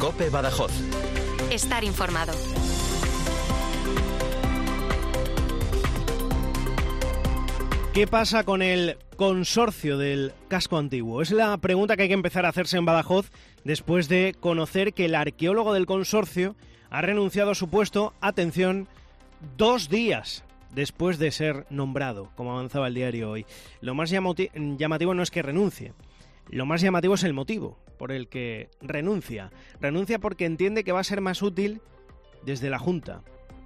COPE Badajoz. Estar informado. ¿Qué pasa con el consorcio del casco antiguo? Es la pregunta que hay que empezar a hacerse en Badajoz después de conocer que el arqueólogo del consorcio ha renunciado a su puesto, atención, 2 días después de ser nombrado, como avanzaba el diario Hoy. Lo más llamativo no es que renuncie, lo más llamativo es el motivo por el que renuncia. Renuncia porque entiende que va a ser más útil desde la Junta.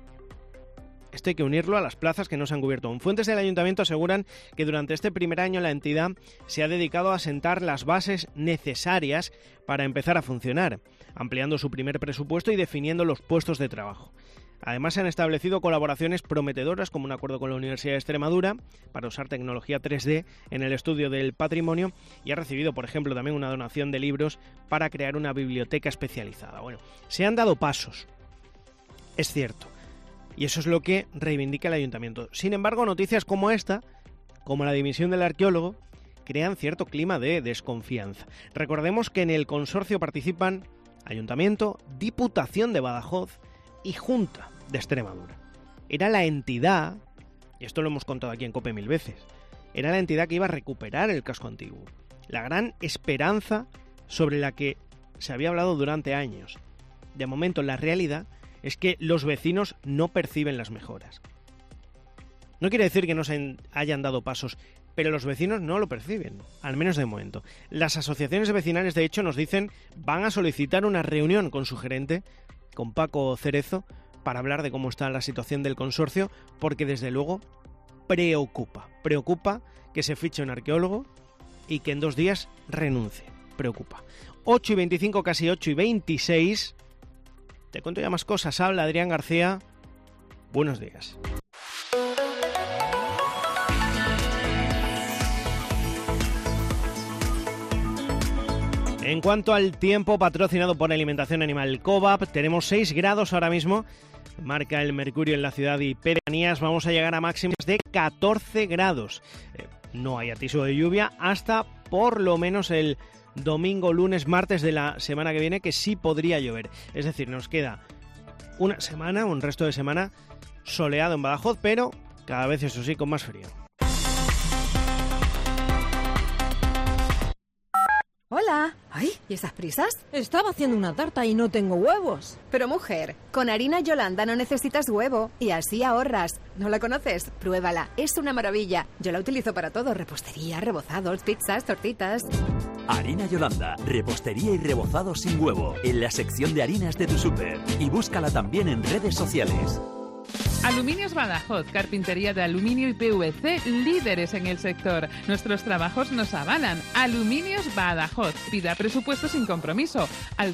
Esto hay que unirlo a las plazas que no se han cubierto aún. Fuentes del ayuntamiento aseguran que durante este primer año la entidad se ha dedicado a sentar las bases necesarias para empezar a funcionar, ampliando su primer presupuesto y definiendo los puestos de trabajo. Además, se han establecido colaboraciones prometedoras, como un acuerdo con la Universidad de Extremadura para usar tecnología 3D en el estudio del patrimonio, y ha recibido, por ejemplo, también una donación de libros para crear una biblioteca especializada. Bueno, se han dado pasos, es cierto, y eso es lo que reivindica el ayuntamiento. Sin embargo, noticias como esta, como la dimisión del arqueólogo, crean cierto clima de desconfianza. Recordemos que en el consorcio participan Ayuntamiento, Diputación de Badajoz y Junta de Extremadura. Era la entidad, y esto lo hemos contado aquí en COPE 1000 veces, era la entidad que iba a recuperar el casco antiguo. La gran esperanza sobre la que se había hablado durante años. De momento, la realidad es que los vecinos no perciben las mejoras. No quiere decir que no se hayan dado pasos, pero los vecinos no lo perciben, al menos de momento. Las asociaciones vecinales, de hecho, nos dicen van a solicitar una reunión con su gerente, con Paco Cerezo, para hablar de cómo está la situación del consorcio, porque desde luego preocupa que se fiche un arqueólogo y que en 2 días renuncie. Preocupa. 8:25, casi 8:26. Te cuento ya más cosas. Habla Adrián García. Buenos días. En cuanto al tiempo, patrocinado por Alimentación Animal Cobap, tenemos 6 grados ahora mismo. Marca el mercurio en la ciudad y pedanías. Vamos a llegar a máximas de 14 grados. No hay atisbo de lluvia hasta por lo menos el domingo, lunes, martes de la semana que viene, que sí podría llover. Es decir, nos queda una semana, un resto de semana soleado en Badajoz, pero cada vez, eso sí, con más frío. Hola. Ay, ¿y esas prisas? Estaba haciendo una tarta y no tengo huevos. Pero mujer, con harina Yolanda no necesitas huevo y así ahorras. ¿No la conoces? Pruébala, es una maravilla. Yo la utilizo para todo, repostería, rebozados, pizzas, tortitas. Harina Yolanda, repostería y rebozados sin huevo, en la sección de harinas de tu súper. Y búscala también en redes sociales. Aluminios Badajoz, carpintería de aluminio y PVC, líderes en el sector. Nuestros trabajos nos avalan. Aluminios Badajoz. Pida presupuesto sin compromiso al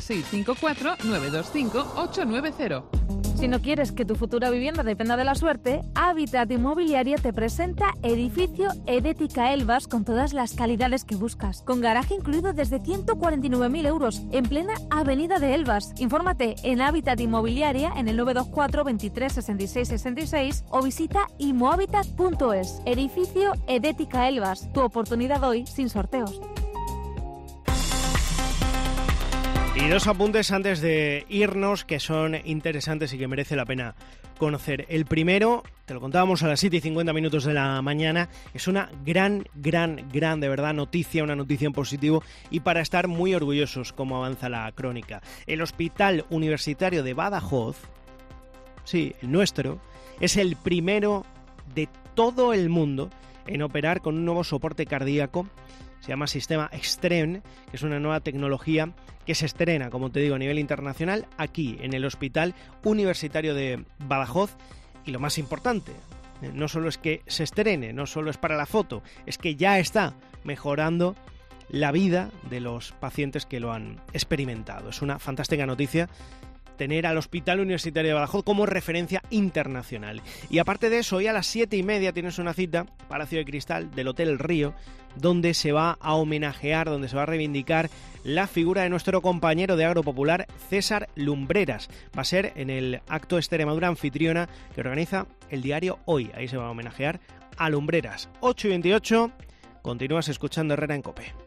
654-925-890. Si no quieres que tu futura vivienda dependa de la suerte, Habitat Inmobiliaria te presenta Edificio Edética Elvas con todas las calidades que buscas. Con garaje incluido desde 149.000 euros en plena avenida de Elvas. Infórmate en Habitat Inmobiliaria en el 924 23 66 66 o visita imohabitat.es. Edificio Edética Elvas. Tu oportunidad hoy sin sorteos. Y 2 apuntes antes de irnos que son interesantes y que merece la pena conocer. El primero, te lo contábamos a las 7:50 de la mañana, es una gran, de verdad, noticia, una noticia en positivo y para estar muy orgullosos como avanza la crónica. El Hospital Universitario de Badajoz, sí, el nuestro, es el primero de todo el mundo en operar con un nuevo soporte cardíaco. Se llama Sistema Extreme, que es una nueva tecnología que se estrena, como te digo, a nivel internacional, aquí en el Hospital Universitario de Badajoz. Y lo más importante, no solo es que se estrene, no solo es para la foto, es que ya está mejorando la vida de los pacientes que lo han experimentado. Es una fantástica noticia tener al Hospital Universitario de Badajoz como referencia internacional. Y aparte de eso, hoy a las 7:30 tienes una cita, Palacio de Cristal del Hotel Río, donde se va a homenajear, donde se va a reivindicar la figura de nuestro compañero de Agro Popular, César Lumbreras. Va a ser en el acto Extremadura anfitriona que organiza el diario Hoy. Ahí se va a homenajear a Lumbreras. 8:28, continúas escuchando Herrera en COPE.